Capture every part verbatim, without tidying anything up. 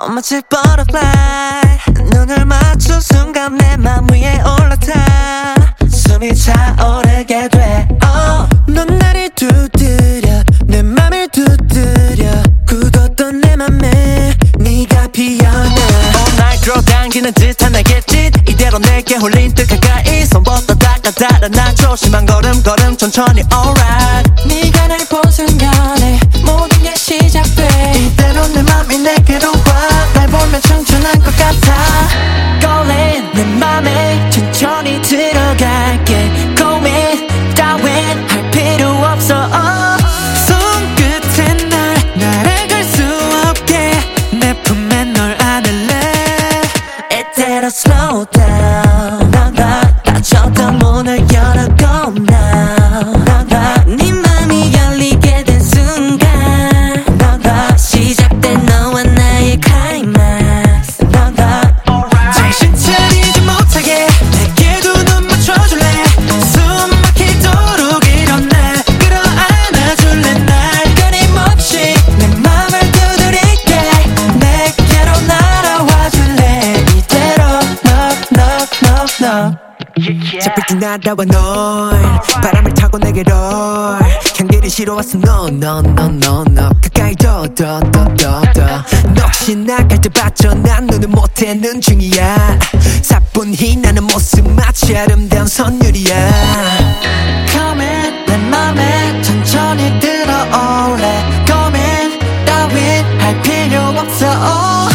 마치 butterfly 눈을 맞춘 순간 내 맘 위에 올라타 숨이 차오르게 돼 oh. 넌 나를 두드려 내 맘을 두드려 굳었던 내 맘에 네가 피어나 All night 끌어당기는 듯한 나의 짓 이대로 내게 홀린 듯 가까이 손부터 다가다라 나 조심한 걸음 걸음 천천히 alright 네가 날 본 순간에 모든 게 시작돼 이대로 내 맘이 내게로 와 날 보면 청춘한 것 같아 Golin 내 맘에 천천히 들어갈게 고민 따윈 할 필요 없어 oh. 손끝에 날 날아갈 수 없게 내 품에 널 안을래 이대로 slow down 나가 닫혔던 문을 열어 go now 나가 네 맘이 열리게 된 순간 나가 시작된 너와 나의 climax 나가 정신 차리지 못하게 내게 두 눈 맞춰줄래 숨 막히도록 일어나 끌어안아줄래 날 끊임없이 내 맘을 두드릴게 내게로 날아와줄래 이대로 knock knock knock knock 새빛이 날아와 널 바람을 타고 내게로 향기를 실어왔어 no no no no no 가까이 더 더 더 더더 너 혹시 나갈 때 봤죠 난 눈을 못 떼는 중이야 사뿐히 나는 모습 마치 아름다운 선율이야 Come in 내 맘에 천천히 들어올래 고민 따윈 할 필요 없어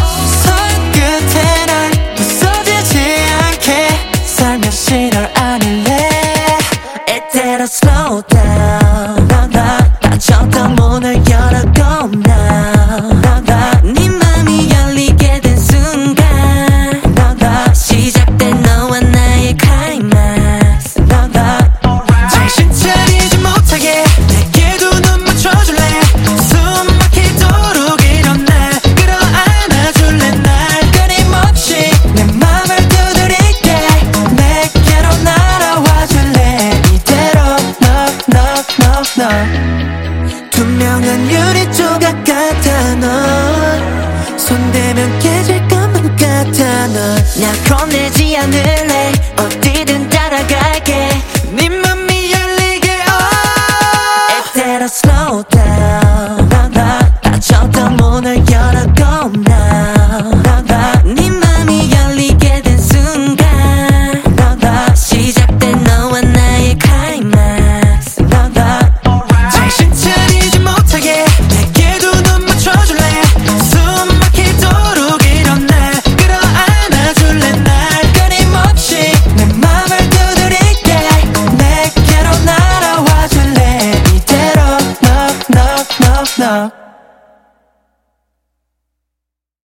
손끝에 날 부서지지 않게 살며시 널 안을래 이대로 slow down 나가 닫혔던 문을 열어 go now 나가 네 맘이 열리게 된 순간 나가 시작된 너와 나의 climax 나가 정신 차리지 못하게 내게 두 눈 맞춰줄래 숨 막히도록 일어나 끌어안아줄래 날 끊임없이 내 맘을 두드릴게 내게로 날아와줄래 이대로 knock knock knock knock 투명한 유리 조각 같아 넌 손대면 깨질 것만 같아 넌나 겁내지 않을래 어디든 따라갈게 네 맘이 열리게 oh. 이대로 slow down 나가 닫혔던 문을 열어 go now 나가 네 맘이 열리게 된 순간 나가 시작된 너와 나의 climax 나가 정신 차리지 못하게 내게 두 눈 맞춰줄래 숨 막히도록 일어나 끌어안아줄래 날 끊임없이 내 맘을 두드릴게 내게로 날아와줄래 이대로 knock knock knock knock